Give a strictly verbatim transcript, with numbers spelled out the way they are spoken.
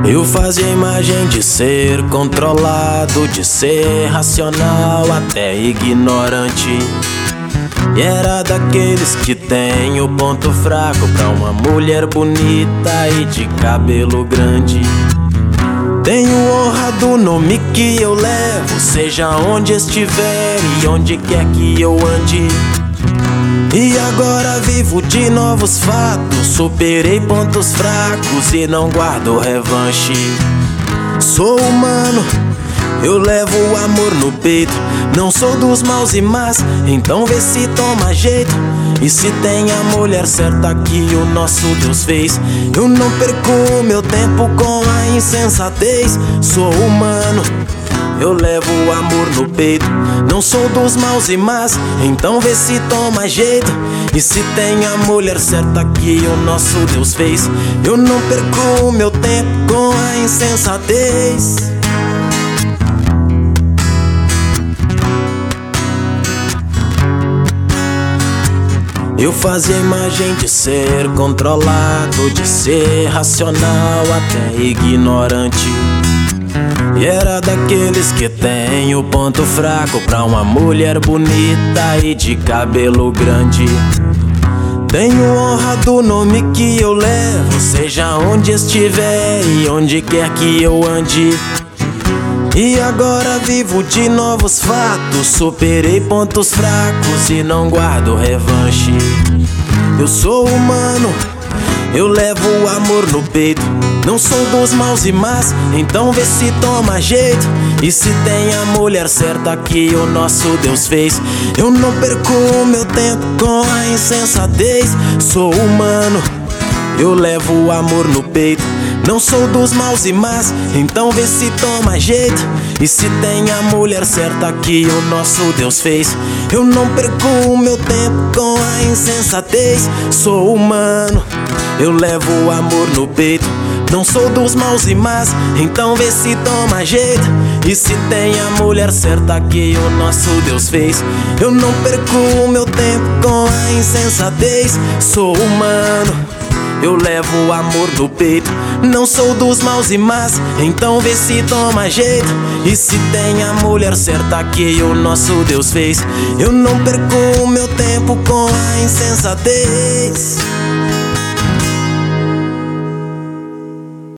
Eu fazia a imagem de ser controlado, de ser racional, até ignorante. E era daqueles que tem o ponto fraco pra uma mulher bonita e de cabelo grande. Tenho honra do nome que eu levo, seja onde estiver e onde quer que eu ande. E agora vivo de novos fatos, superei pontos fracos e não guardo revanche. Sou humano, eu levo o amor no peito, não sou dos maus e más, então vê se toma jeito. E se tem a mulher certa que o nosso Deus fez, eu não perco meu tempo com a insensatez. Sou humano, eu levo o amor no peito, não sou dos maus e más, então vê se toma jeito. E se tem a mulher certa que o nosso Deus fez, eu não perco meu tempo com a insensatez. Eu fazia a imagem de ser controlado, de ser racional, até ignorante. E era daqueles que tem o ponto fraco pra uma mulher bonita e de cabelo grande. Tenho honra do nome que eu levo, seja onde estiver e onde quer que eu ande. E agora vivo de novos fatos, superei pontos fracos e não guardo revanche. Eu sou humano, eu levo o amor no peito, não sou dos maus e más, então vê se toma jeito. E se tem a mulher certa que o nosso Deus fez, eu não perco o meu tempo com a insensatez. Sou humano, eu levo o amor no peito, não sou dos maus e más, então vê se toma jeito. E se tem a mulher certa que o nosso Deus fez, eu não perco o meu tempo com a insensatez. Sou humano, eu levo o amor no peito, não sou dos maus e más, então vê se toma jeito. E se tem a mulher certa que o nosso Deus fez, eu não perco o meu tempo com a insensatez. Sou humano, eu levo o amor no peito, não sou dos maus e más, então vê se toma jeito. E se tem a mulher certa que o nosso Deus fez, eu não perco o meu tempo com a insensatez.